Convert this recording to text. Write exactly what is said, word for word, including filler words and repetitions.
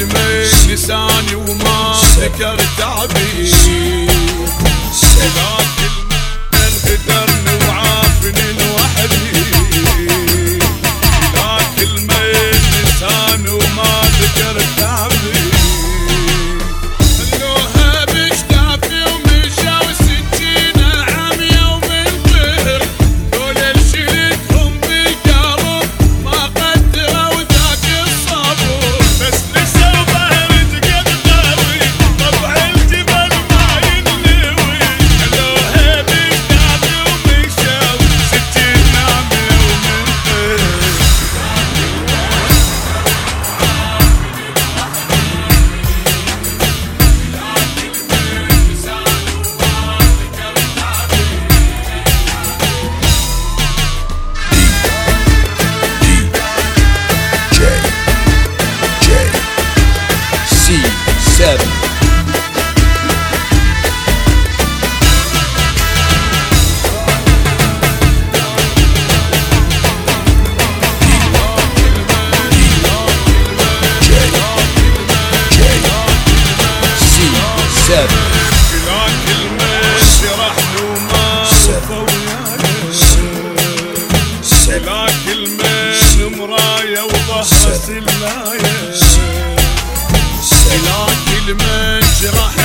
كلمة لساني وما ذكر تعبي. لا كلمة انقدرني وعافني لوحدي. لا كلمة لساني وما ذكر تعبي. خلوها بشتافي ومشى وسكينة عميا ومنطر. دول شلتهم بالقلب ما قدروا ذاك الصبر. بس نسوا بهرج قد قوي طبع الجبل ما ينلوي. خلوها بشتافي ومشى وسكينة عميا ومنطر. seven. بلا كلمة شرحني وما وفى وياي. بلا كلمة مراية وظهر سلاية. بلا كلمة جرح